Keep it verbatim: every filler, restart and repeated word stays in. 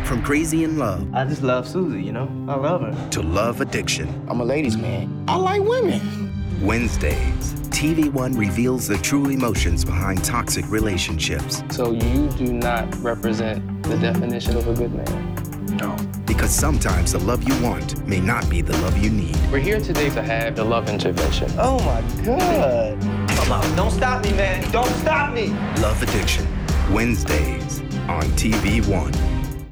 From crazy in love. I just love Susie, you know? I love her. To love addiction. I'm a ladies' man. I like women. Wednesdays, T V One reveals the true emotions behind toxic relationships. So you do not represent the definition of a good man? No. Because sometimes the love you want may not be the love you need. We're here today to have the love intervention. Oh my God. Come on, don't stop me, man. Don't stop me. Love Addiction, Wednesdays on T V One.